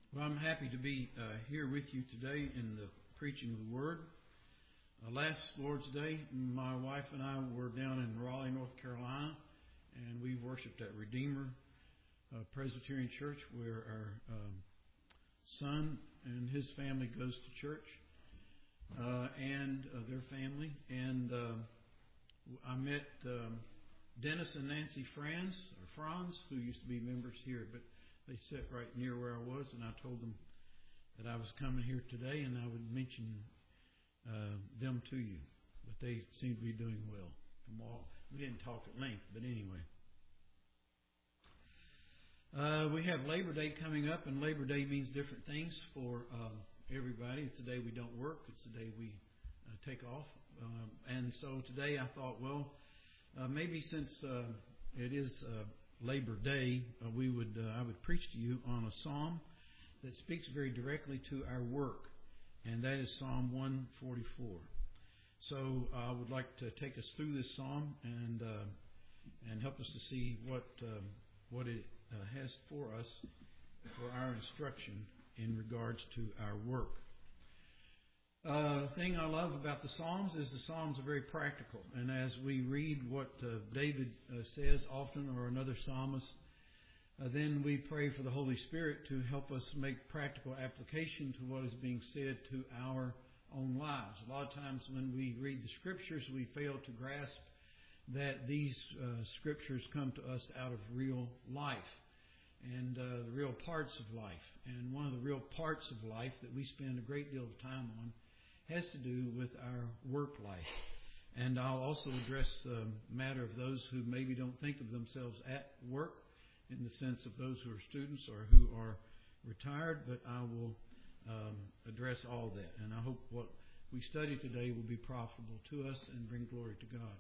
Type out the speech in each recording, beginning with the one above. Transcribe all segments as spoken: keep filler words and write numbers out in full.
Well, I'm happy to be uh, here with you today in the preaching of the Word. Uh, last Lord's Day, my wife and I were down in Raleigh, North Carolina, and we worshiped at Redeemer uh, Presbyterian Church, where our um, son and his family goes to church, uh, and uh, their family. And uh, I met um, Dennis and Nancy Franz, or Franz, who used to be members here, but they sat right near where I was, and I told them that I was coming here today and I would mention uh, them to you. But they seem to be doing well. From all, we didn't talk at length, but anyway. Uh, we have Labor Day coming up, and Labor Day means different things for uh, everybody. It's the day we don't work. It's the day we uh, take off. Um, and so today I thought, well, uh, maybe since uh, it is uh, Labor Day, uh, we would uh, I would preach to you on a psalm that speaks very directly to our work, and that is Psalm one forty-four. So uh, I would like to take us through this psalm and uh, and help us to see what um, what it uh, has for us for our instruction in regards to our work. Uh, the thing I love about the Psalms is the Psalms are very practical. And as we read what uh, David uh, says often, or another psalmist, uh, then we pray for the Holy Spirit to help us make practical application to what is being said to our own lives. A lot of times when we read the Scriptures, we fail to grasp that these uh, Scriptures come to us out of real life and uh, the real parts of life. And one of the real parts of life that we spend a great deal of time on has to do with our work life. And I'll also address the matter of those who maybe don't think of themselves at work in the sense of those who are students or who are retired, but I will um, address all that. And I hope what we study today will be profitable to us and bring glory to God.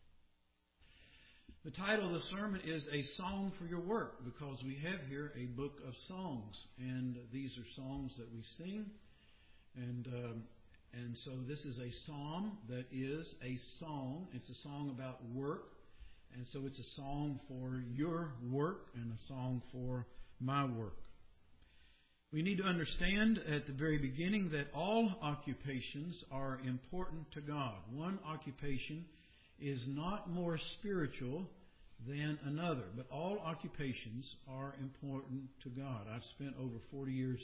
The title of the sermon is A Song for Your Work, because we have here a book of songs, and these are songs that we sing, and um, And so this is a psalm that is a song. It's a song about work. And so it's a song for your work and a song for my work. We need to understand at the very beginning that all occupations are important to God. One occupation is not more spiritual than another, but all occupations are important to God. I've spent over forty years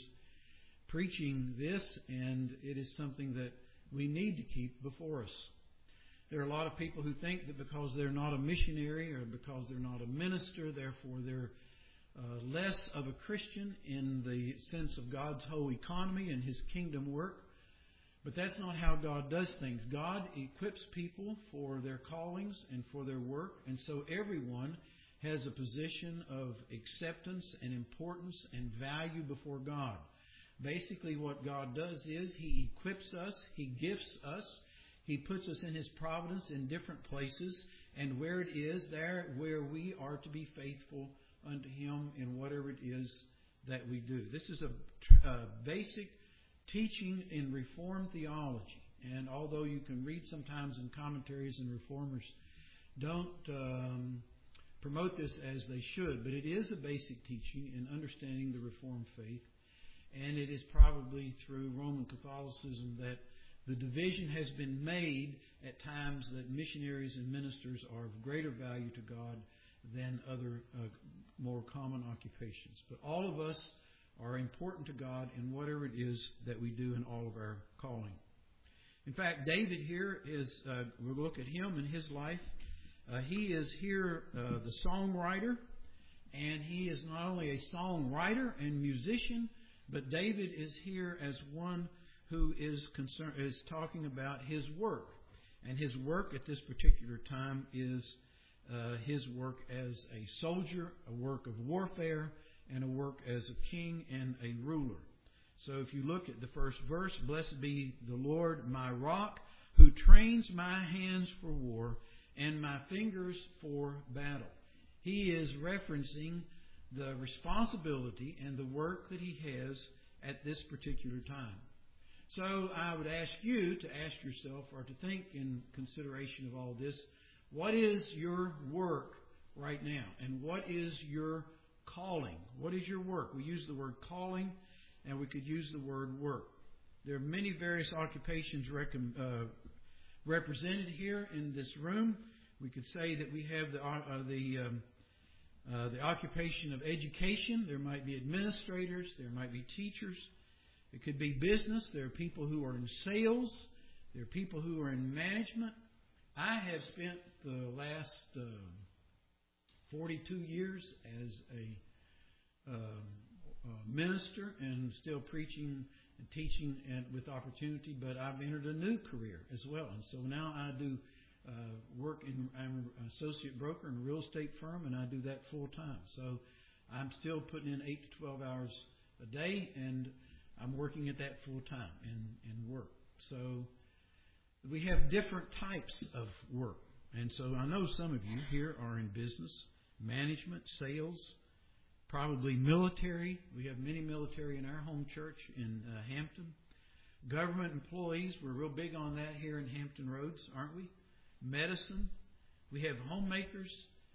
preaching this, and it is something that we need to keep before us. There are a lot of people who think that because they're not a missionary or because they're not a minister, therefore they're uh, less of a Christian in the sense of God's whole economy and His kingdom work. But that's not how God does things. God equips people for their callings and for their work, and so everyone has a position of acceptance and importance and value before God. Basically, what God does is He equips us, He gifts us, He puts us in His providence in different places, and where it is, there where we are to be faithful unto Him in whatever it is that we do. This is a, a basic teaching in Reformed theology, and although you can read sometimes in commentaries and reformers don't um, promote this as they should, but it is a basic teaching in understanding the Reformed faith. And it is probably through Roman Catholicism that the division has been made at times that missionaries and ministers are of greater value to God than other uh, more common occupations. But all of us are important to God in whatever it is that we do in all of our calling. In fact, David here is, uh, we'll look at him and his life. Uh, he is here uh, the songwriter, and he is not only a songwriter and musician, but David is here as one who is concerned, is talking about his work. And his work at this particular time is uh, his work as a soldier, a work of warfare, and a work as a king and a ruler. So if you look at the first verse, blessed be the Lord my rock, who trains my hands for war and my fingers for battle. He is referencing the responsibility and the work that he has at this particular time. So I would ask you to ask yourself, or to think in consideration of all this, what is your work right now? And what is your calling? What is your work? We use the word calling and we could use the word work. There are many various occupations rec- uh, represented here in this room. We could say that we have the uh, the um, uh, the occupation of education. There might be administrators. There might be teachers. It could be business. There are people who are in sales. There are people who are in management. I have spent the last uh, forty-two years as a uh, uh, minister and still preaching and teaching and with opportunity, but I've entered a new career as well. And so now I do uh, work in, I'm an associate broker in a real estate firm, and I do that full time. So I'm still putting in eight to twelve hours a day, and I'm working at that full time in, in work. So we have different types of work. And so I know some of you here are in business, management, sales, probably military. We have many military in our home church in uh, Hampton. Government employees, we're real big on that here in Hampton Roads, aren't we? Medicine. We have homemakers.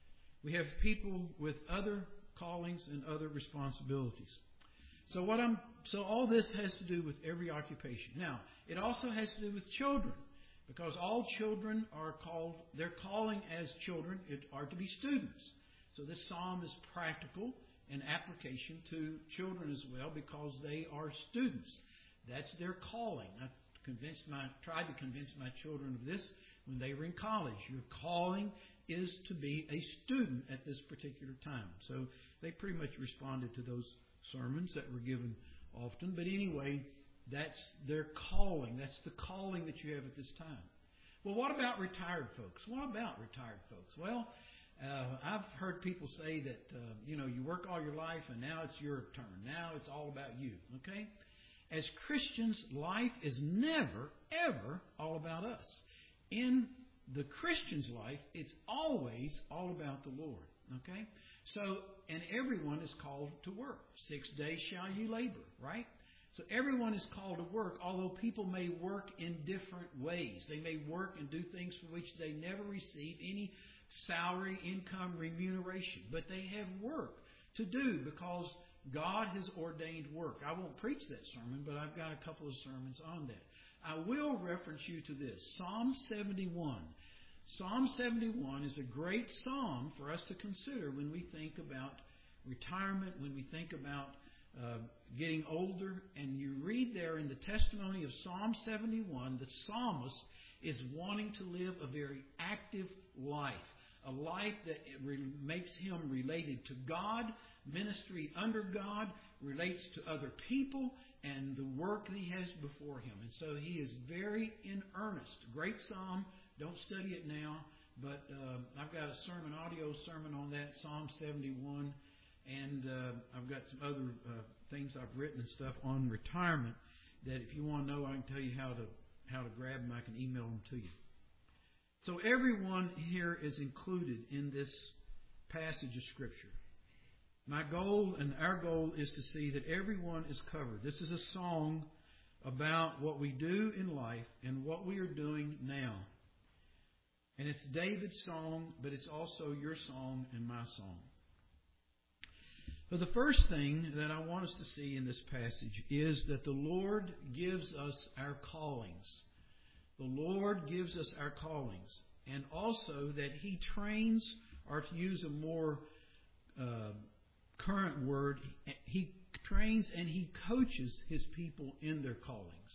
We have people with other callings and other responsibilities. So what I'm so all this has to do with every occupation. Now, it also has to do with children, because all children are called, their calling as children are to be students. So this psalm is practical and application to children as well, because they are students. That's their calling. I convinced my tried to convince my children of this when they were in college. Your calling is to be a student at this particular time. So they pretty much responded to those sermons that were given often. But anyway, that's their calling. That's the calling that you have at this time. Well, what about retired folks? What about retired folks? Well, Uh, I've heard people say that, uh, you know, you work all your life and now it's your turn. Now it's all about you, okay? As Christians, life is never, ever all about us. In the Christian's life, it's always all about the Lord, okay? So, and everyone is called to work. Six days shall you labor, right? So everyone is called to work, although people may work in different ways. They may work and do things for which they never receive any salary, income, remuneration. But they have work to do because God has ordained work. I won't preach that sermon, but I've got a couple of sermons on that. I will reference you to this, Psalm seventy-one. Psalm seventy-one is a great psalm for us to consider when we think about retirement, when we think about uh, getting older. And you read there in the testimony of Psalm seventy-one, the psalmist is wanting to live a very active life. A life that makes him related to God, ministry under God, relates to other people, and the work that he has before him. And so he is very in earnest. Great psalm. Don't study it now, but uh, I've got a sermon, audio sermon on that, Psalm seventy-one, and uh, I've got some other uh, things I've written and stuff on retirement that if you want to know, I can tell you how to how to grab them. I can email them to you. So everyone here is included in this passage of Scripture. My goal and our goal is to see that everyone is covered. This is a song about what we do in life and what we are doing now. And it's David's song, but it's also your song and my song. But the first thing that I want us to see in this passage is that the Lord gives us our callings. The Lord gives us our callings, and also that He trains, or to use a more uh, current word, He trains and He coaches His people in their callings.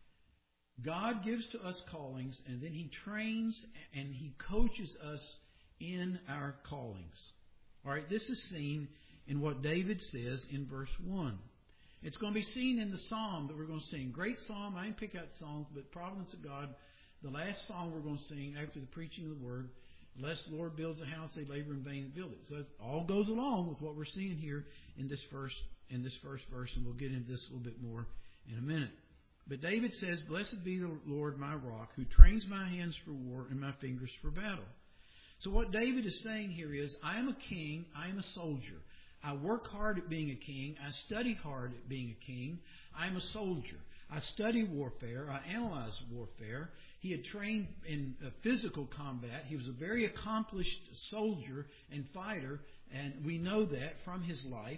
God gives to us callings, and then He trains and He coaches us in our callings. All right, this is seen in what David says in verse one. It's going to be seen in the psalm that we're going to sing. Great psalm. I didn't pick out songs, but Providence of God. The last song we're going to sing after the preaching of the Word. Unless the Lord builds a house, they labor in vain to build it. So it all goes along with what we're seeing here in this first in this first verse, and we'll get into this a little bit more in a minute. But David says, "Blessed be the Lord my rock, who trains my hands for war and my fingers for battle." So what David is saying here is, I am a king, I am a soldier. I work hard at being a king. I study hard at being a king. I'm a soldier. I study warfare. I analyze warfare. He had trained in physical combat. He was a very accomplished soldier and fighter, and we know that from his life.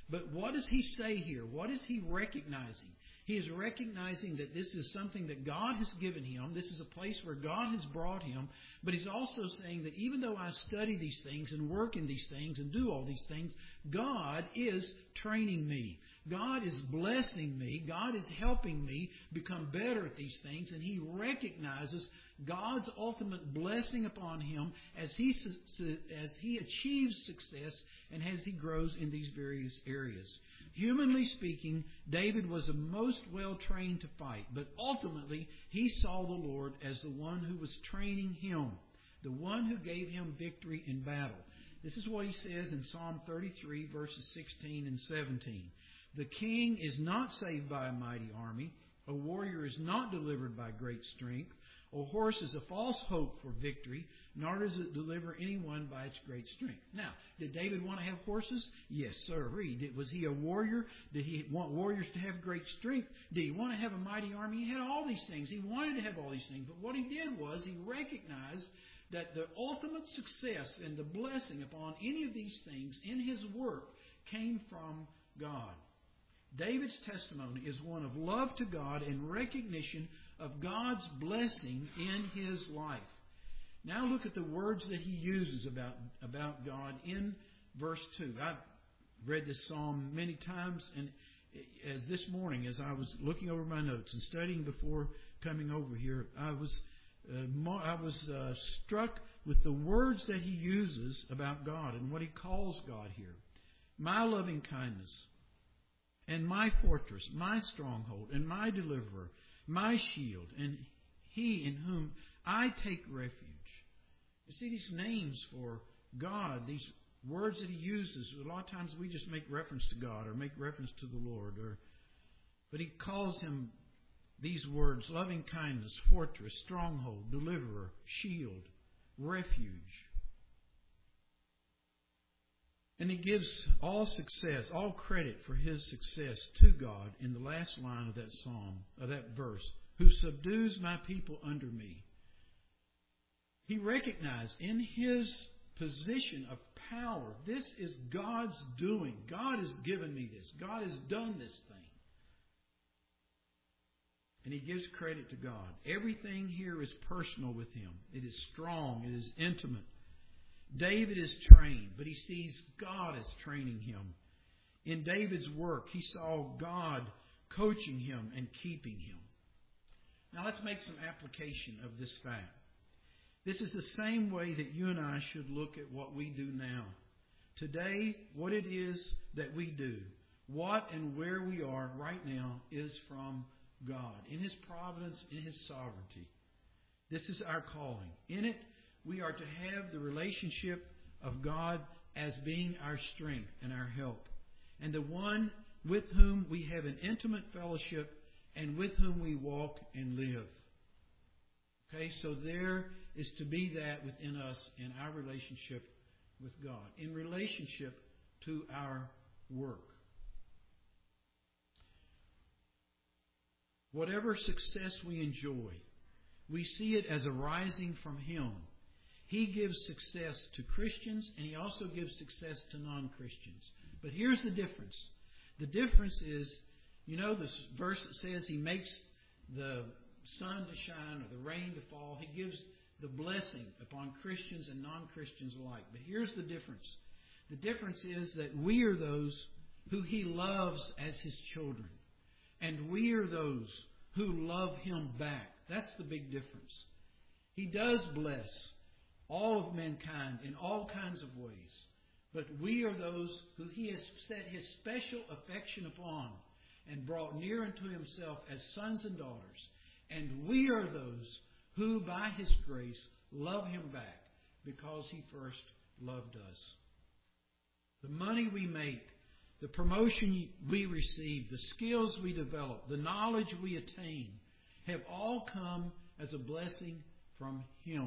But what does he say here? What is he recognizing? He is recognizing that this is something that God has given him. This is a place where God has brought him. But he's also saying that even though I study these things and work in these things and do all these things, God is training me. God is blessing me. God is helping me become better at these things. And he recognizes God's ultimate blessing upon him as he, as he achieves success and as he grows in these various areas. Humanly speaking, David was the most well trained to fight, but ultimately he saw the Lord as the one who was training him, the one who gave him victory in battle. This is what he says in Psalm thirty-three, verses sixteen and seventeen. The king is not saved by a mighty army. A warrior is not delivered by great strength. A horse is a false hope for victory, nor does it deliver anyone by its great strength. Now, did David want to have horses? Yes, sir. Did, was he a warrior? Did he want warriors to have great strength? Did he want to have a mighty army? He had all these things. He wanted to have all these things. But what he did was he recognized that the ultimate success and the blessing upon any of these things in his work came from God. David's testimony is one of love to God and recognition of God's blessing in his life. Now look at the words that he uses about, about God in verse two. I've read this psalm many times, and as this morning, as I was looking over my notes and studying before coming over here, I was uh, I was uh, struck with the words that he uses about God and what he calls God here. My loving kindness, and my fortress, my stronghold, and my deliverer, my shield, and he in whom I take refuge. You see, these names for God, these words that he uses, a lot of times we just make reference to God or make reference to the Lord. Or, but he calls him these words: loving kindness, fortress, stronghold, deliverer, shield, refuge. And he gives all success, all credit for his success to God in the last line of that psalm, of that verse, who subdues my people under me. He recognized in his position of power, this is God's doing. God has given me this. God has done this thing. And he gives credit to God. Everything here is personal with him. It is strong. It is intimate. David is trained, but he sees God as training him. In David's work, he saw God coaching him and keeping him. Now let's make some application of this fact. This is the same way that you and I should look at what we do now. Today, what it is that we do, what and where we are right now, is from God, in his providence, in his sovereignty. This is our calling. In it, we are to have the relationship of God as being our strength and our help, and the one with whom we have an intimate fellowship and with whom we walk and live. Okay, so there is to be that within us in our relationship with God, in relationship to our work. Whatever success we enjoy, we see it as arising from him. He gives success to Christians, and he also gives success to non-Christians. But here's the difference. The difference is, you know, this verse that says he makes the sun to shine or the rain to fall. He gives the blessing upon Christians and non-Christians alike. But here's the difference. The difference is that we are those who he loves as his children. And we are those who love him back. That's the big difference. He does bless all of mankind in all kinds of ways. But we are those who he has set his special affection upon and brought near unto himself as sons and daughters. And we are those who, by his grace, love him back because he first loved us. The money we make, the promotion we receive, the skills we develop, the knowledge we attain, have all come as a blessing from him.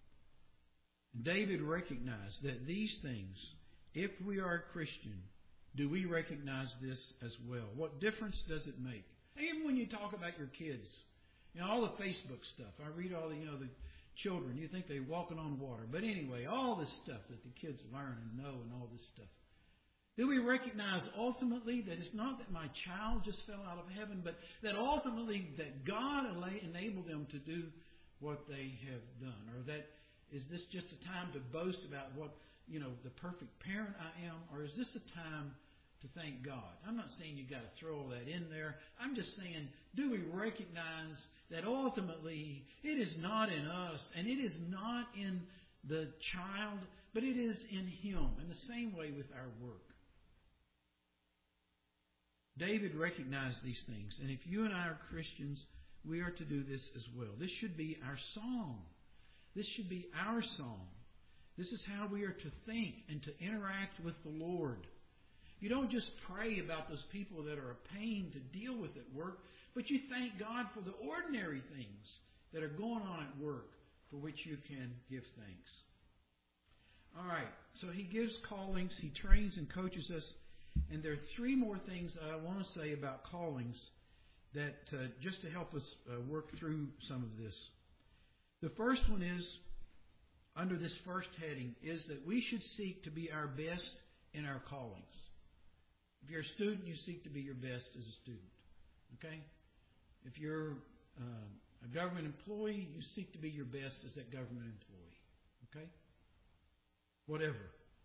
David recognized that these things, if we are a Christian, do we recognize this as well? What difference does it make? Even when you talk about your kids, you know, all the Facebook stuff. I read all the, you know, the children. You think they're walking on water. But anyway, all this stuff that the kids learn and know and all this stuff. Do we recognize ultimately that it's not that my child just fell out of heaven, but that ultimately that God enabled them to do what they have done? Or that is this just a time to boast about what, you know, the perfect parent I am? Or is this a time to thank God? I'm not saying you've got to throw all that in there. I'm just saying, do we recognize that ultimately it is not in us and it is not in the child, but it is in Him, in the same way with our work. David recognized these things, and if you and I are Christians, we are to do this as well. This should be our song. This should be our song. This is how we are to think and to interact with the Lord. You don't just pray about those people that are a pain to deal with at work, but you thank God for the ordinary things that are going on at work for which you can give thanks. All right, so He gives callings, He trains and coaches us, and there are three more things that I want to say about callings that uh, just to help us uh, work through some of this. The first one is, under this first heading, is that we should seek to be our best in our callings. If you're a student, you seek to be your best as a student. Okay? If you're uh, a government employee, you seek to be your best as that government employee. Okay? Whatever.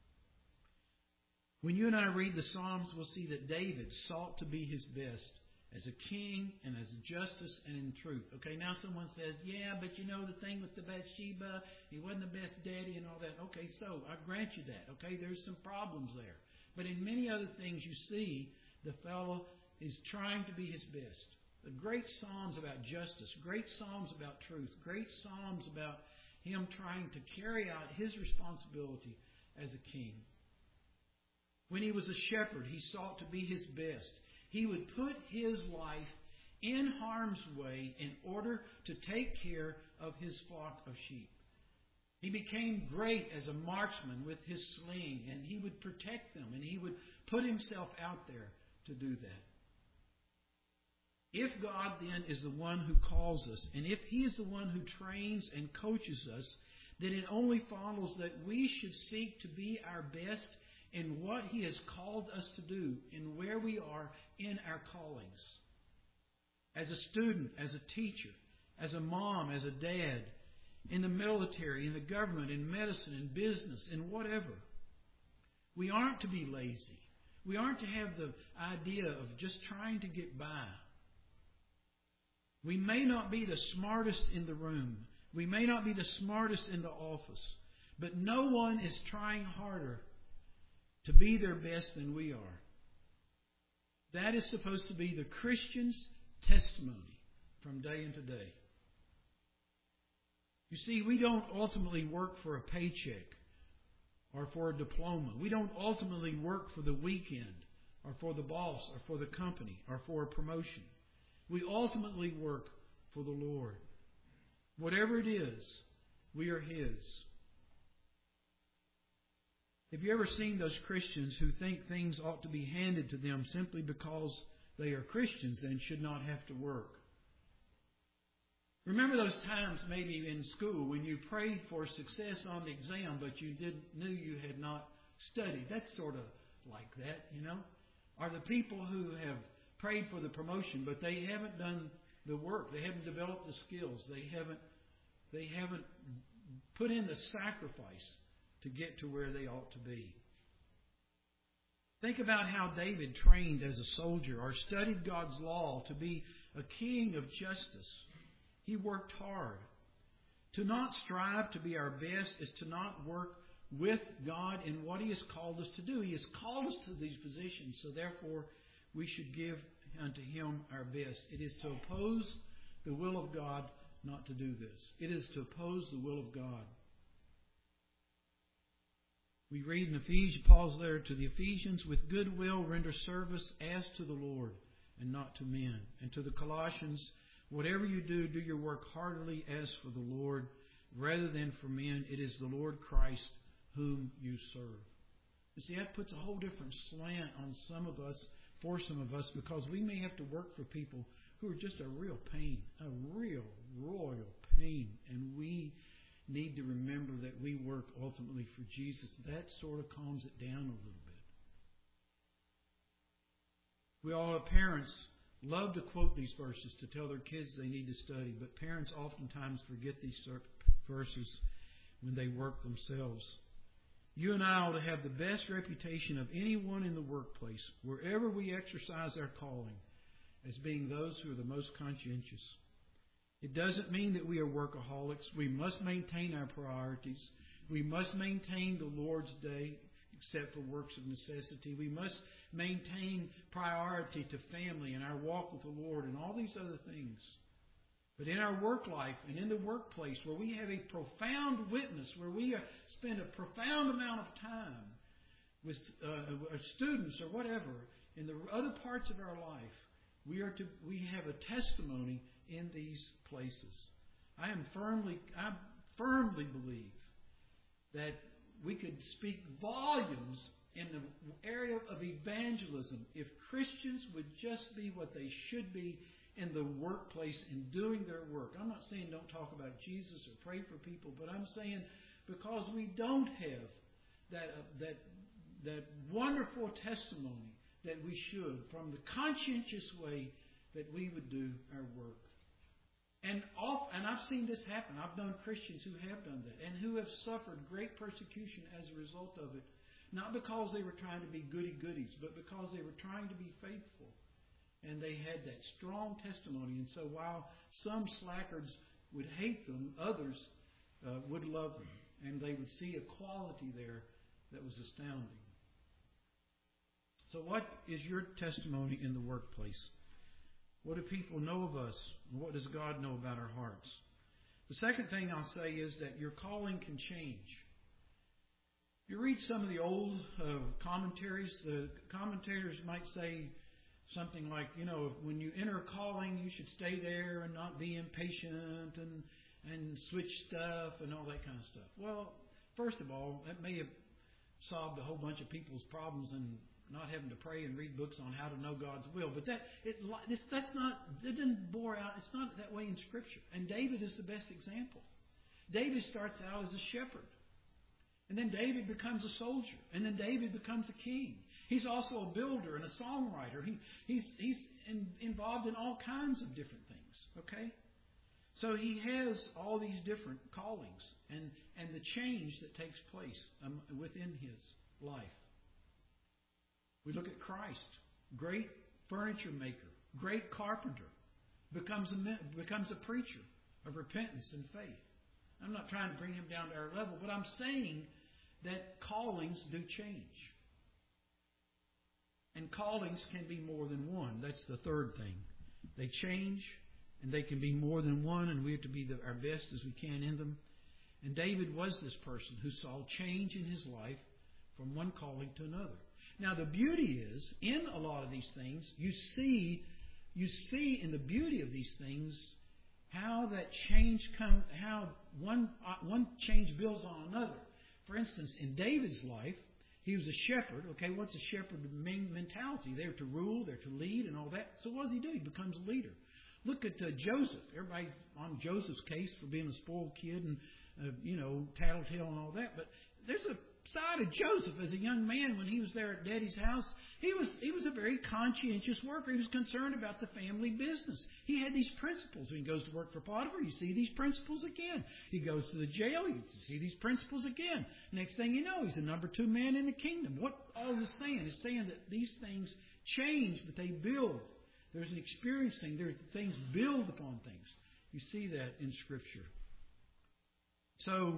When you and I read the Psalms, we'll see that David sought to be his best as a king and as a justice and in truth. Okay, now someone says, yeah, but you know the thing with the Bathsheba, he wasn't the best daddy and all that. Okay, so I grant you that. Okay, there's some problems there. But in many other things you see, the fellow is trying to be his best. The great psalms about justice, great psalms about truth, great psalms about him trying to carry out his responsibility as a king. When he was a shepherd, he sought to be his best. He would put his life in harm's way in order to take care of his flock of sheep. He became great as a marksman with his sling, and he would protect them, and he would put himself out there to do that. If God then is the one who calls us, and if He is the one who trains and coaches us, then it only follows that we should seek to be our best in what He has called us to do and where we are in our callings. As a student, as a teacher, as a mom, as a dad, in the military, in the government, in medicine, in business, in whatever. We aren't to be lazy. We aren't to have the idea of just trying to get by. We may not be the smartest in the room. We may not be the smartest in the office. But no one is trying harder to be their best than we are. That is supposed to be the Christian's testimony from day into day. You see, we don't ultimately work for a paycheck or for a diploma. We don't ultimately work for the weekend or for the boss or for the company or for a promotion. We ultimately work for the Lord. Whatever it is, we are His. Have you ever seen those Christians who think things ought to be handed to them simply because they are Christians and should not have to work? Remember those times maybe in school when you prayed for success on the exam, but you did, knew you had not studied. That's sort of like that, you know. Or the people who have prayed for the promotion, but they haven't done the work. They haven't developed the skills. They haven't, they haven't put in the sacrifice to get to where they ought to be. Think about how David trained as a soldier or studied God's law to be a king of justice. He worked hard. To not strive to be our best is to not work with God in what He has called us to do. He has called us to these positions, so therefore we should give unto Him our best. It is to oppose the will of God not to do this. It is to oppose the will of God. We read in Ephesians, Paul's letter to the Ephesians, with good will render service as to the Lord and not to men. And to the Colossians, whatever you do, do your work heartily as for the Lord, rather than for men. It is the Lord Christ whom you serve. You see, that puts a whole different slant on some of us, for some of us, because we may have to work for people who are just a real pain, a real royal pain. And we need to remember that we work ultimately for Jesus. That sort of calms it down a little bit. We all have parents love to quote these verses to tell their kids they need to study, but parents oftentimes forget these verses when they work themselves. You and I ought to have the best reputation of anyone in the workplace, wherever we exercise our calling, as being those who are the most conscientious. It doesn't mean that we are workaholics. We must maintain our priorities. We must maintain the Lord's Day, except for works of necessity. We must maintain priority to family and our walk with the Lord and all these other things. But in our work life and in the workplace, where we have a profound witness, where we spend a profound amount of time with uh, students or whatever, in the other parts of our life, we are to we have a testimony in these places. I am firmly, I firmly believe that we could speak volumes in the area of evangelism if Christians would just be what they should be in the workplace in doing their work. I'm not saying don't talk about Jesus or pray for people, but I'm saying because we don't have that uh, that that wonderful testimony that we should from the conscientious way that we would do our work. And off, and I've seen this happen. I've known Christians who have done that and who have suffered great persecution as a result of it, not because they were trying to be goody-goodies, but because they were trying to be faithful. And they had that strong testimony. And so while some slackers would hate them, others uh, would love them. And they would see a quality there that was astounding. So what is your testimony in the workplace? What do people know of us? What does God know about our hearts? The second thing I'll say is that your calling can change. You read some of the old uh, commentaries. The commentators might say something like, you know, when you enter a calling, you should stay there and not be impatient and and switch stuff and all that kind of stuff. Well, first of all, that may have solved a whole bunch of people's problems and not having to pray and read books on how to know God's will. But that it this, that's not, it didn't bore out. It's not that way in Scripture. And David is the best example. David starts out as a shepherd. And then David becomes a soldier. And then David becomes a king. He's also a builder and a songwriter. He, he's he's in, involved in all kinds of different things. Okay? So he has all these different callings and, and the change that takes place um, within his life. We look at Christ, great furniture maker, great carpenter, becomes a, becomes a preacher of repentance and faith. I'm not trying to bring him down to our level, but I'm saying that callings do change. And callings can be more than one. That's the third thing. They change, and they can be more than one, and we have to be the, our best as we can in them. And David was this person who saw change in his life from one calling to another. Now, the beauty is, in a lot of these things, you see, you see in the beauty of these things how that change come, how one uh, one change builds on another. For instance, in David's life, he was a shepherd. Okay, what's a shepherd mentality? They're to rule, they're to lead, and all that. So what does he do? He becomes a leader. Look at uh, Joseph. Everybody's on Joseph's case for being a spoiled kid and uh, you know tattletale and all that. But there's a side of Joseph as a young man when he was there at Daddy's house. He was he was a very conscientious worker. He was concerned about the family business. He had these principles. When he goes to work for Potiphar, you see these principles again. He goes to the jail, you see these principles again. Next thing you know, he's the number two man in the kingdom. What all this saying is saying that these things change, but they build. There's an experience thing. There things build upon things. You see that in Scripture. So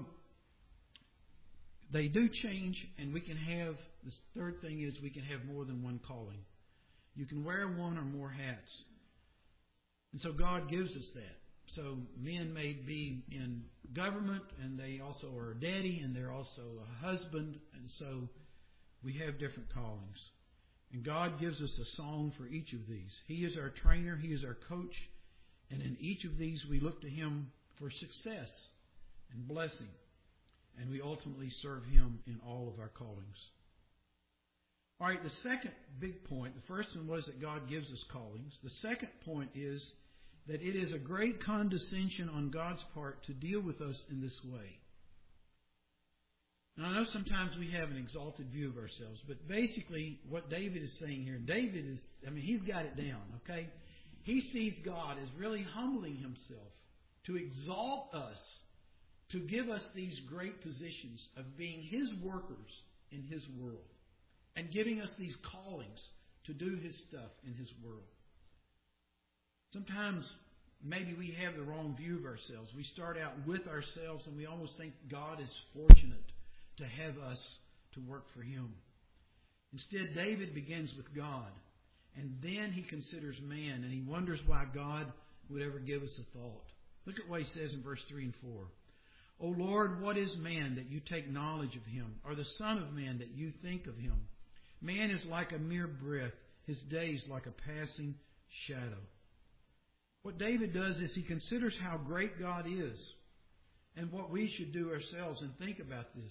they do change, and we can have, the third thing is we can have more than one calling. You can wear one or more hats. And so God gives us that. So men may be in government, and they also are a daddy, and they're also a husband, and so we have different callings. And God gives us a song for each of these. He is our trainer, He is our coach, and in each of these we look to Him for success and blessing. And we ultimately serve Him in all of our callings. All right, the second big point, the first one was that God gives us callings. The second point is that it is a great condescension on God's part to deal with us in this way. Now, I know sometimes we have an exalted view of ourselves, but basically what David is saying here, David is, I mean, he's got it down, okay? He sees God as really humbling himself to exalt us, to give us these great positions of being his workers in his world and giving us these callings to do his stuff in his world. Sometimes maybe we have the wrong view of ourselves. We start out with ourselves and we almost think God is fortunate to have us to work for him. Instead, David begins with God, and then he considers man, and he wonders why God would ever give us a thought. Look at what he says in verse three and four. O Lord, what is man that you take knowledge of him, or the son of man that you think of him? Man is like a mere breath, his days like a passing shadow. What David does is he considers how great God is and what we should do ourselves, and think about this.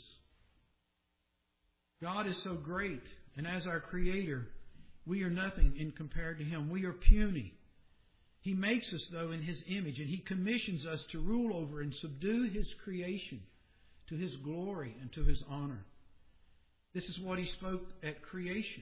God is so great, and as our Creator, we are nothing in compared to him. We are puny. He makes us, though, in his image, and he commissions us to rule over and subdue his creation to his glory and to his honor. This is what he spoke at creation.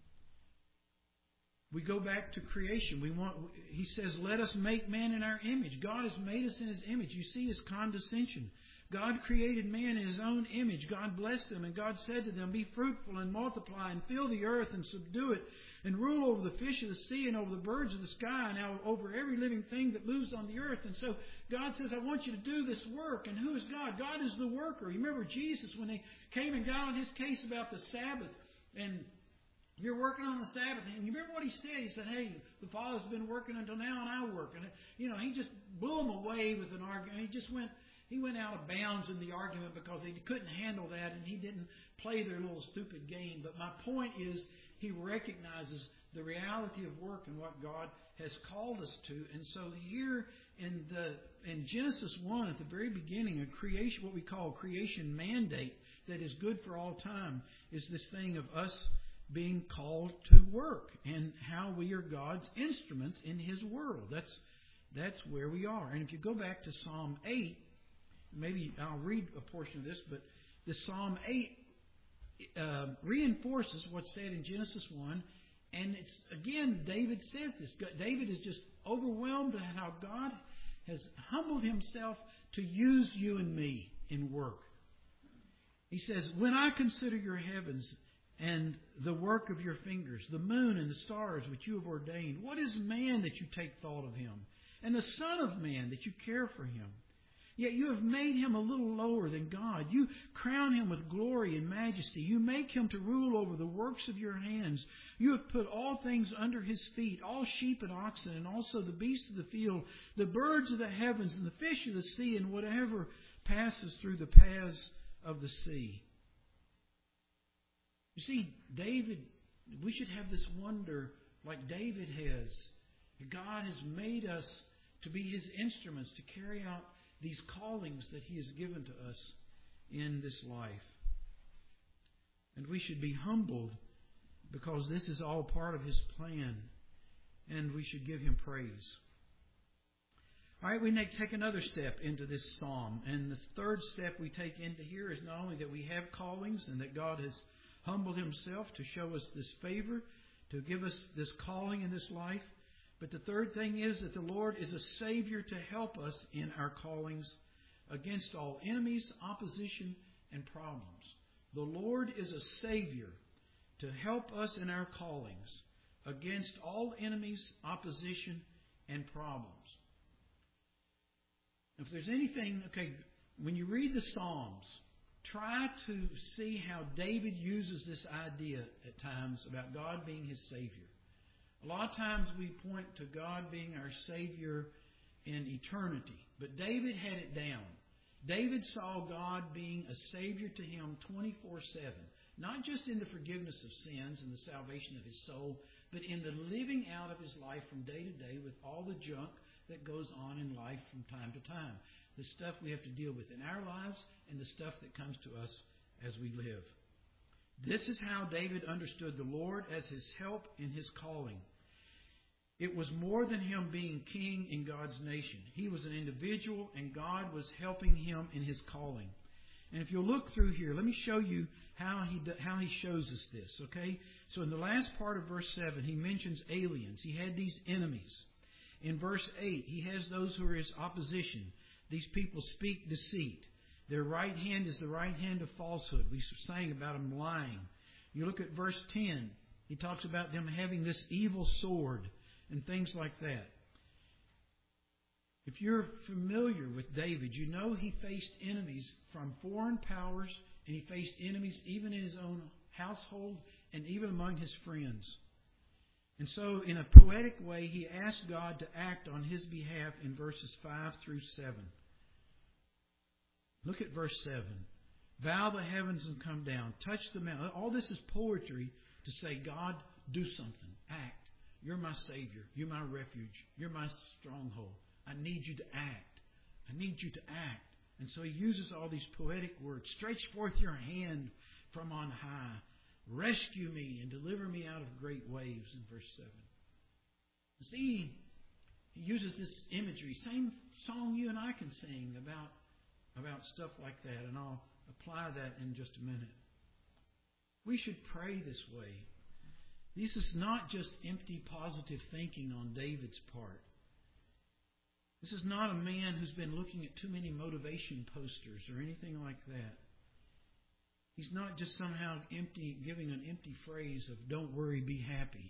We go back to creation. We want. He says, let us make man in our image. God has made us in his image. You see his condescension. God created man in his own image. God blessed them, and God said to them, be fruitful and multiply and fill the earth and subdue it and rule over the fish of the sea and over the birds of the sky and over every living thing that moves on the earth. And so God says, I want you to do this work. And who is God? God is the worker. You remember Jesus when he came and got on his case about the Sabbath, and you're working on the Sabbath. And you remember what he said? He said, hey, the Father's been working until now and I work. And, you know, he just blew him away with an argument. He just went... He went out of bounds in the argument because he couldn't handle that, and he didn't play their little stupid game. But my point is, he recognizes the reality of work and what God has called us to. And so here in the in Genesis one, at the very beginning, a creation, what we call a creation mandate that is good for all time, is this thing of us being called to work and how we are God's instruments in his world. That's that's where we are. And if you go back to Psalm eight, maybe I'll read a portion of this, but the Psalm eight uh, reinforces what's said in Genesis one. And it's, again, David says this. David is just overwhelmed at how God has humbled himself to use you and me in work. He says, when I consider your heavens and the work of your fingers, the moon and the stars which you have ordained, what is man that you take thought of him, and the son of man that you care for him? Yet you have made him a little lower than God. You crown him with glory and majesty. You make him to rule over the works of your hands. You have put all things under his feet, all sheep and oxen, and also the beasts of the field, the birds of the heavens, and the fish of the sea, and whatever passes through the paths of the sea. You see, David, we should have this wonder like David has. God has made us to be his instruments to carry out these callings that he has given to us in this life. And we should be humbled because this is all part of his plan, and we should give him praise. All right, we take another step into this psalm, and the third step we take into here is not only that we have callings and that God has humbled himself to show us this favor, to give us this calling in this life, but the third thing is that the Lord is a Savior to help us in our callings against all enemies, opposition, and problems. The Lord is a Savior to help us in our callings against all enemies, opposition, and problems. If there's anything, okay, when you read the Psalms, try to see how David uses this idea at times about God being his Savior. A lot of times we point to God being our Savior in eternity. But David had it down. David saw God being a Savior to him twenty-four seven. Not just in the forgiveness of sins and the salvation of his soul, but in the living out of his life from day to day with all the junk that goes on in life from time to time. The stuff we have to deal with in our lives and the stuff that comes to us as we live. This is how David understood the Lord as his help in his calling. It was more than him being king in God's nation. He was an individual, and God was helping him in his calling. And if you'll look through here, let me show you how he do, how he shows us this, okay? So in the last part of verse seven, he mentions aliens. He had these enemies. In verse eight, he has those who are his opposition. These people speak deceit. Their right hand is the right hand of falsehood. We sang about them lying. You look at verse ten. He talks about them having this evil sword and things like that. If you're familiar with David, you know he faced enemies from foreign powers, and he faced enemies even in his own household and even among his friends. And so, in a poetic way, he asked God to act on his behalf in verses five through seven. Look at verse seven. Bow the heavens and come down. Touch the mountain. All this is poetry to say, God, do something. Act. You're my Savior. You're my refuge. You're my stronghold. I need you to act. I need you to act. And so he uses all these poetic words. Stretch forth your hand from on high. Rescue me and deliver me out of great waves in verse seven. See, he uses this imagery. Same song you and I can sing about, about stuff like that. And I'll apply that in just a minute. We should pray this way. This is not just empty positive thinking on David's part. This is not a man who's been looking at too many motivation posters or anything like that. He's not just somehow empty, giving an empty phrase of don't worry, be happy.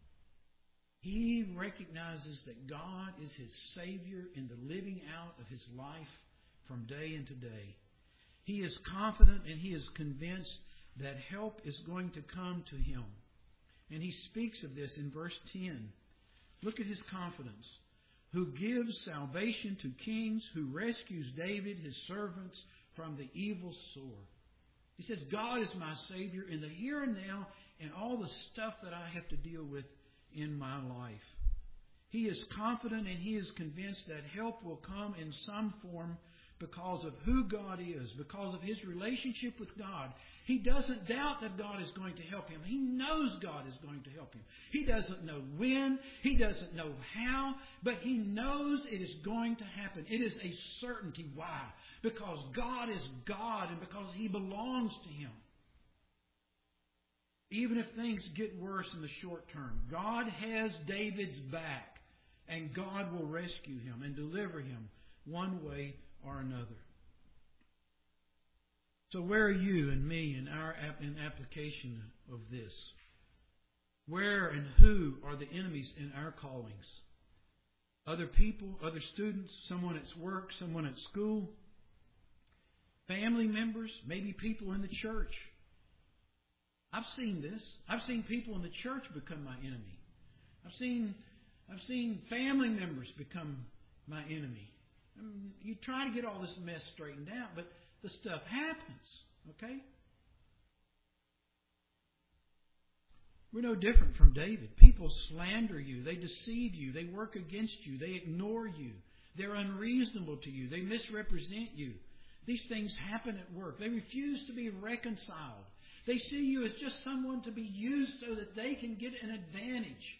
He recognizes that God is his Savior in the living out of his life from day into day. He is confident and he is convinced that help is going to come to him. And he speaks of this in verse ten. Look at his confidence. Who gives salvation to kings, who rescues David, his servants, from the evil sword. He says, God is my Savior in the here and now and all the stuff that I have to deal with in my life. He is confident and he is convinced that help will come in some form because of who God is, because of his relationship with God. He doesn't doubt that God is going to help him. He knows God is going to help him. He doesn't know when, he doesn't know how, but he knows it is going to happen. It is a certainty. Why? Because God is God and because he belongs to him. Even if things get worse in the short term, God has David's back and God will rescue him and deliver him one way or another. So where are you and me in our in application of this? Where and who are the enemies in our callings? Other people, other students, someone at work, someone at school, family members, maybe people in the church. I've seen this. I've seen people in the church become my enemy. I've seen I've seen family members become my enemy. I mean, you try to get all this mess straightened out, but the stuff happens, okay? We're no different from David. People slander you. They deceive you. They work against you. They ignore you. They're unreasonable to you. They misrepresent you. These things happen at work. They refuse to be reconciled. They see you as just someone to be used so that they can get an advantage.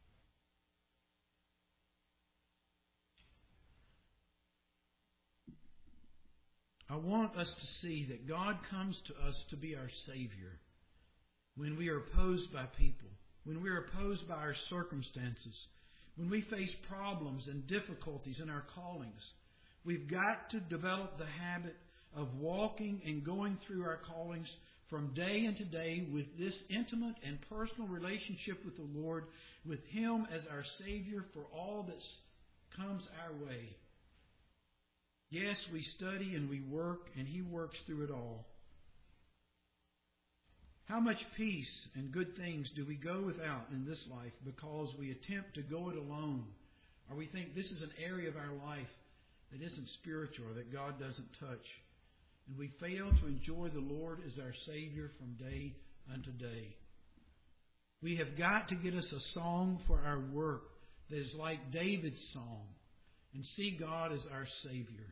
I want us to see that God comes to us to be our Savior when we are opposed by people, when we are opposed by our circumstances, when we face problems and difficulties in our callings. We've got to develop the habit of walking and going through our callings from day into day with this intimate and personal relationship with the Lord, with Him as our Savior for all that comes our way. Yes, we study and we work, and He works through it all. How much peace and good things do we go without in this life because we attempt to go it alone, or we think this is an area of our life that isn't spiritual, or that God doesn't touch, and we fail to enjoy the Lord as our Savior from day unto day. We have got to get us a song for our work that is like David's song, and see God as our Savior.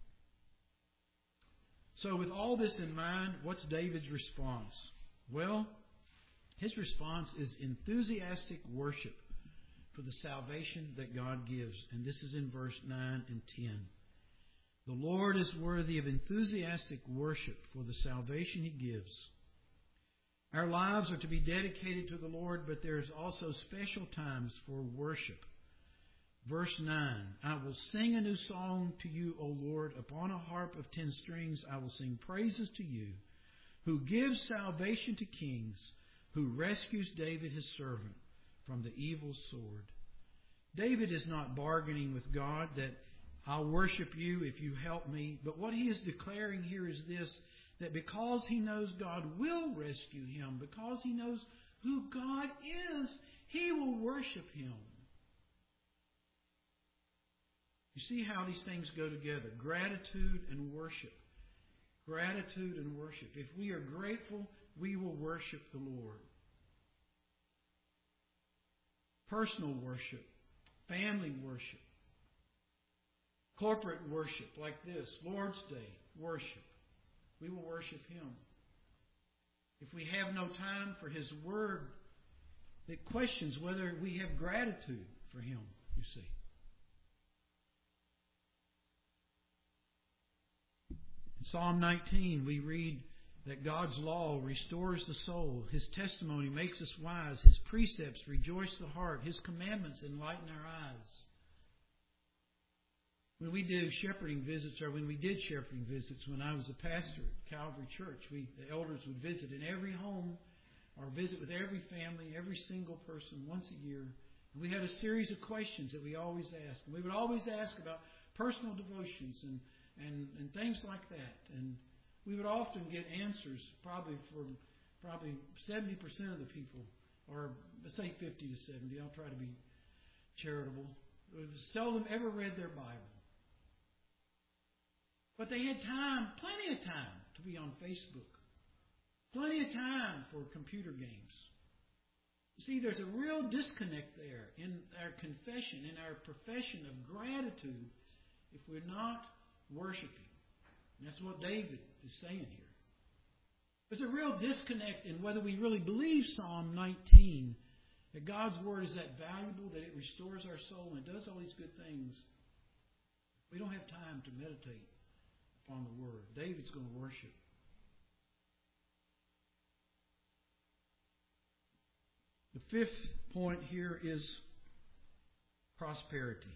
So with all this in mind, what's David's response? Well, his response is enthusiastic worship for the salvation that God gives. And this is in verse nine and ten. The Lord is worthy of enthusiastic worship for the salvation He gives. Our lives are to be dedicated to the Lord, but there's also special times for worship. Verse nine, I will sing a new song to you, O Lord. Upon a harp of ten strings I will sing praises to you, who gives salvation to kings, who rescues David his servant from the evil sword. David is not bargaining with God that I'll worship you if you help me. But what he is declaring here is this, that because he knows God will rescue him, because he knows who God is, he will worship Him. You see how these things go together. Gratitude and worship. Gratitude and worship. If we are grateful, we will worship the Lord. Personal worship. Family worship. Corporate worship like this. Lord's Day worship. We will worship Him. If we have no time for His Word, it questions whether we have gratitude for Him, you see. In Psalm nineteen, we read that God's law restores the soul. His testimony makes us wise. His precepts rejoice the heart. His commandments enlighten our eyes. When we do shepherding visits, or when we did shepherding visits when I was a pastor at Calvary Church, we the elders would visit in every home or visit with every family, every single person once a year. And we had a series of questions that we always asked. And we would always ask about personal devotions and, and, and things like that. And we would often get answers probably for probably seventy percent of the people, or let's say fifty to seventy. I'll try to be charitable. We've seldom ever read their Bible. But they had time, plenty of time, to be on Facebook. Plenty of time for computer games. You see, there's a real disconnect there in our confession, in our profession of gratitude, if we're not worshiping. And that's what David is saying here. There's a real disconnect in whether we really believe Psalm nineteen, that God's Word is that valuable, that it restores our soul and it does all these good things. We don't have time to meditate on the Word. David's going to worship. The fifth point here is prosperity.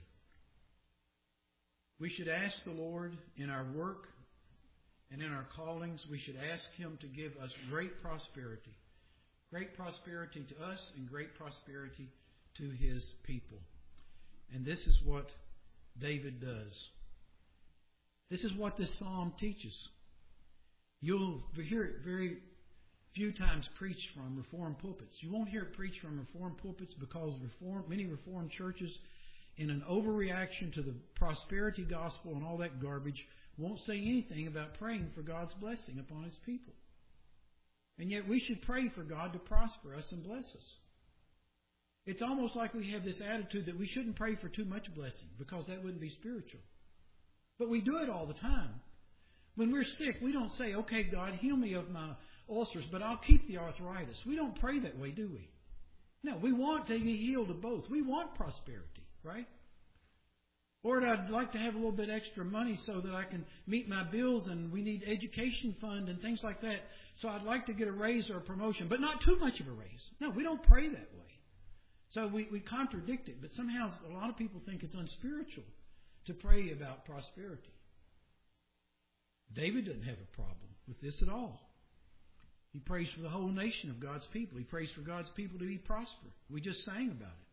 We should ask the Lord in our work and in our callings, we should ask Him to give us great prosperity. Great prosperity to us and great prosperity to His people. And this is what David does. This is what this psalm teaches. You'll hear it very few times preached from Reformed pulpits. You won't hear it preached from Reformed pulpits because Reform, many Reformed churches, in an overreaction to the prosperity gospel and all that garbage, won't say anything about praying for God's blessing upon His people. And yet we should pray for God to prosper us and bless us. It's almost like we have this attitude that we shouldn't pray for too much blessing because that wouldn't be spiritual. But we do it all the time. When we're sick, we don't say, okay, God, heal me of my ulcers, but I'll keep the arthritis. We don't pray that way, do we? No, we want to be healed of both. We want prosperity, right? Lord, I'd like to have a little bit extra money so that I can meet my bills, and we need education fund and things like that. So I'd like to get a raise or a promotion, but not too much of a raise. No, we don't pray that way. So we, we contradict it, but somehow a lot of people think it's unspiritual to pray about prosperity. David doesn't have a problem with this at all. He prays for the whole nation of God's people. He prays for God's people to be prosperous. We just sang about it.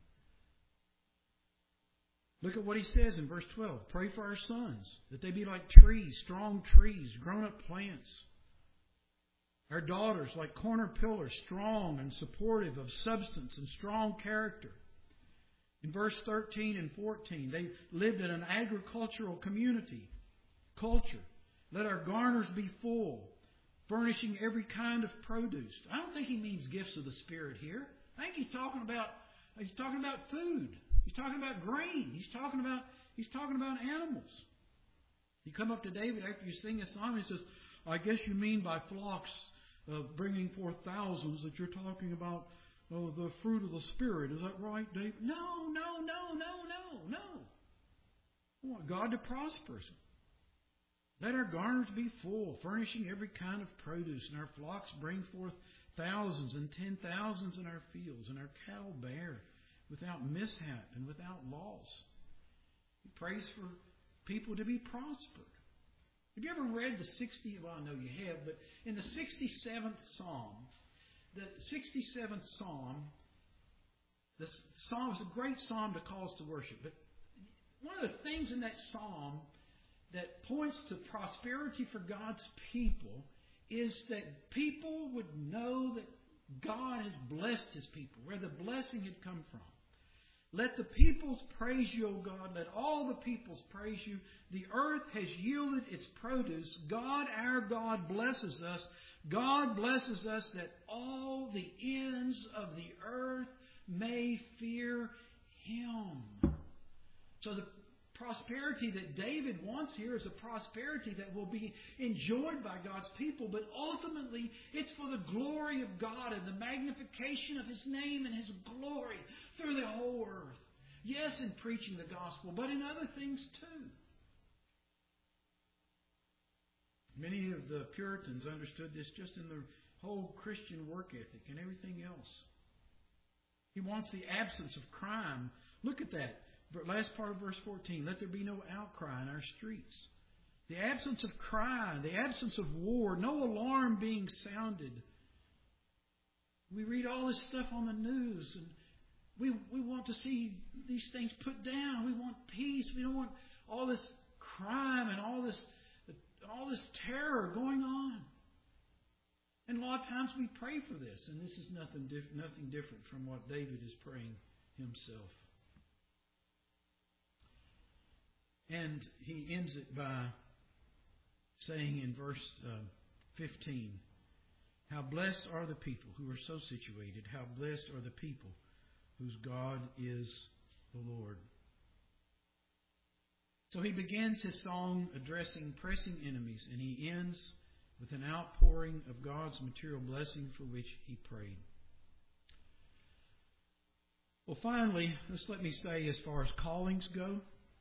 Look at what he says in verse twelve. Pray for our sons, that they be like trees, strong trees, grown-up plants. Our daughters like corner pillars, strong and supportive of substance and strong character. In verse thirteen and fourteen, they lived in an agricultural community, culture. Let our garners be full, furnishing every kind of produce. I don't think he means gifts of the Spirit here. I think he's talking about he's talking about food. He's talking about grain. He's talking about he's talking about animals. You come up to David after you sing a song, he says, "I guess you mean by flocks of bringing forth thousands that you're talking about oh, the fruit of the Spirit. Is that right, David?" No, no, no, no, no, no. I want God to prosper us. Let our garners be full, furnishing every kind of produce, and our flocks bring forth thousands and ten thousands in our fields, and our cattle bear without mishap and without loss. He prays for people to be prospered. Have you ever read the sixty? Well, I know you have, but in the sixty-seventh Psalm, the sixty-seventh Psalm, the Psalm is a great psalm to call us to worship. But one of the things in that psalm that points to prosperity for God's people is that people would know that God has blessed His people, where the blessing had come from. Let the peoples praise you, O God. Let all the peoples praise you. The earth has yielded its produce. God, our God, blesses us. God blesses us that all the ends of the earth may fear Him. So the prosperity that David wants here is a prosperity that will be enjoyed by God's people, but ultimately it's for the glory of God and the magnification of His name and His glory through the whole earth. Yes, in preaching the gospel, but in other things too. Many of the Puritans understood this just in the whole Christian work ethic and everything else. He wants the absence of crime. Look at that. Last part of verse fourteen, let there be no outcry in our streets. The absence of crime, the absence of war, no alarm being sounded. We read all this stuff on the news, and we we want to see these things put down. We want peace. We don't want all this crime and all this all this terror going on. And a lot of times we pray for this, and this is nothing diff- nothing different from what David is praying himself. And he ends it by saying in verse uh, fifteen, how blessed are the people who are so situated. How blessed are the people whose God is the Lord. So he begins his song addressing pressing enemies, and he ends with an outpouring of God's material blessing for which he prayed. Well, finally, just let me say, as far as callings go,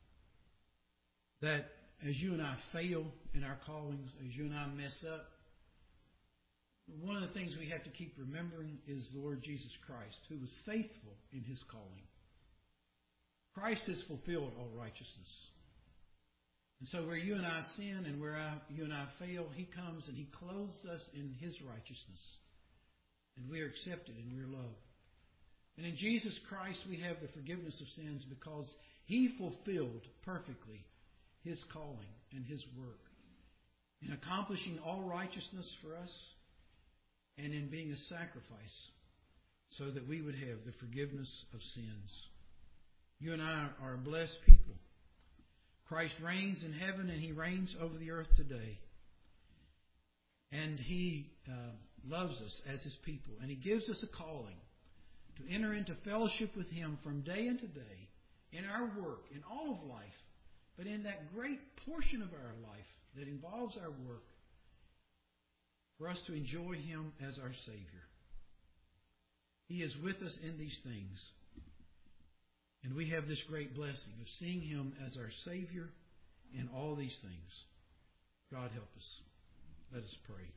that as you and I fail in our callings, as you and I mess up, one of the things we have to keep remembering is the Lord Jesus Christ, who was faithful in His calling. Christ has fulfilled all righteousness. And so where you and I sin and where I, you and I fail, He comes and He clothes us in His righteousness. And we are accepted in your love. And in Jesus Christ we have the forgiveness of sins because He fulfilled perfectly His calling and His work in accomplishing all righteousness for us and in being a sacrifice so that we would have the forgiveness of sins. You and I are a blessed people. Christ reigns in heaven and He reigns over the earth today. And He uh, loves us as His people. And He gives us a calling to enter into fellowship with Him from day unto day in our work, in all of life. But in that great portion of our life that involves our work, for us to enjoy Him as our Savior. He is with us in these things. And we have this great blessing of seeing Him as our Savior in all these things. God help us. Let us pray.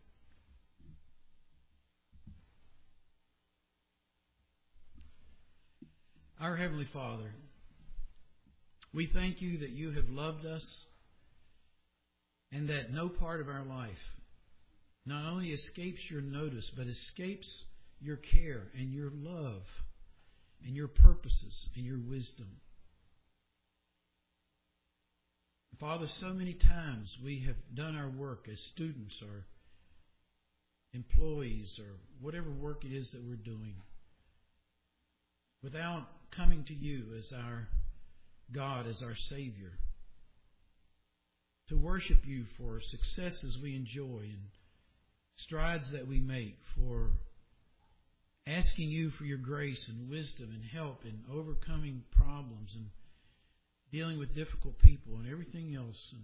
Our Heavenly Father, we thank You that You have loved us and that no part of our life not only escapes Your notice, but escapes Your care and Your love and Your purposes and Your wisdom. Father, so many times we have done our work as students or employees or whatever work it is that we're doing without coming to You as our God, as our Savior, to worship You for successes we enjoy and strides that we make, for asking You for Your grace and wisdom and help in overcoming problems and dealing with difficult people and everything else. And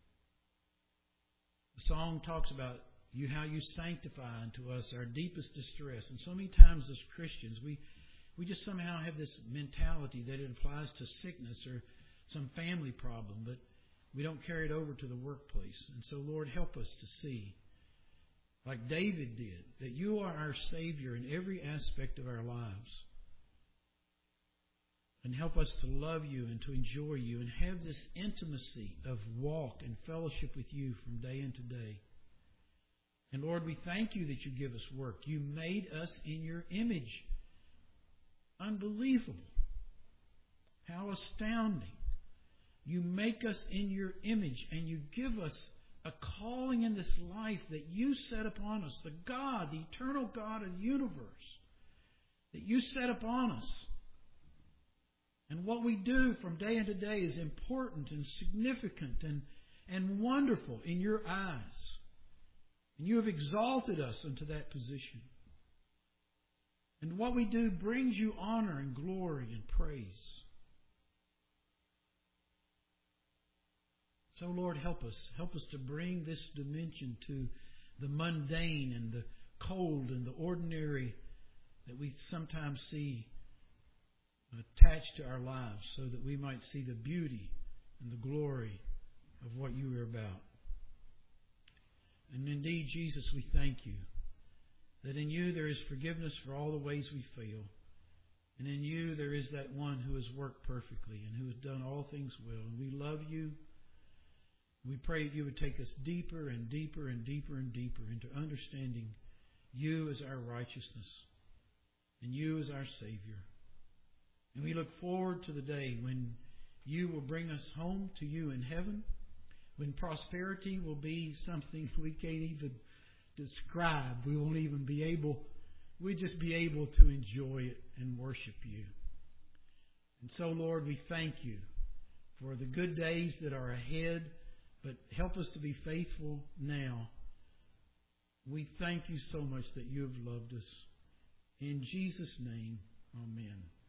the song talks about You, how You sanctify unto us our deepest distress. And so many times as Christians, we, we just somehow have this mentality that it applies to sickness or some family problem. But we don't carry it over to the workplace. And so, Lord, help us to see, like David did, that you are our Savior in every aspect of our lives. And help us to love you and to enjoy you and have this intimacy of walk and fellowship with you from day into day. And Lord, we thank you that you give us work. You made us in your image. Unbelievable. How astounding. You make us in your image and you give us a calling in this life that you set upon us. The God, the eternal God of the universe, that you set upon us. And what we do from day into day is important and significant and, and wonderful in your eyes. And you have exalted us into that position. And what we do brings you honor and glory and praise. So, Lord, help us. Help us to bring this dimension to the mundane and the cold and the ordinary that we sometimes see attached to our lives, so that we might see the beauty and the glory of what you are about. And indeed, Jesus, we thank you that in you there is forgiveness for all the ways we fail. And in you there is that one who has worked perfectly and who has done all things well. And we love you. We pray that you would take us deeper and deeper and deeper and deeper into understanding you as our righteousness and you as our Savior. And we look forward to the day when you will bring us home to you in heaven, when prosperity will be something we can't even describe. We won't even be able, we'll just be able to enjoy it and worship you. And so, Lord, we thank you for the good days that are ahead, but help us to be faithful now. We thank you so much that you have loved us. In Jesus' name, amen.